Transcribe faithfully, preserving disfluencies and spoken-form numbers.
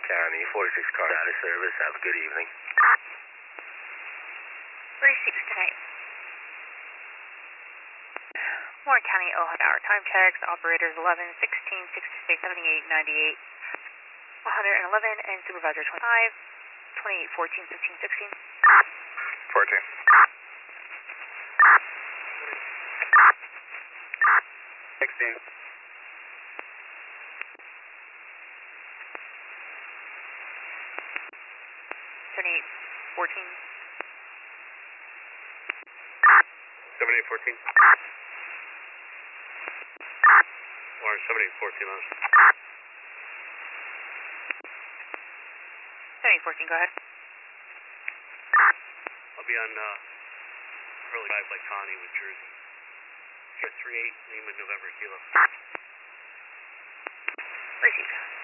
County, forty-six cars out of service. Have a good evening. forty-six tonight. Warren County, Ohio hour. Time checks. Operators eleven, sixteen, sixty-six, seventy-eight, ninety-eight, one hundred eleven, and supervisor twenty-five, twenty-eight, fourteen, fifteen, sixteen. fourteen. sixteen. seventy-eight, fourteen. seventy-eight, fourteen. Or seventy-eight, fourteen, Lounge. seventy-eight, fourteen, go ahead. I'll be on uh, Curly Drive, Lake Connie with Jersey. three eight, Lima, November, Kilo. Received.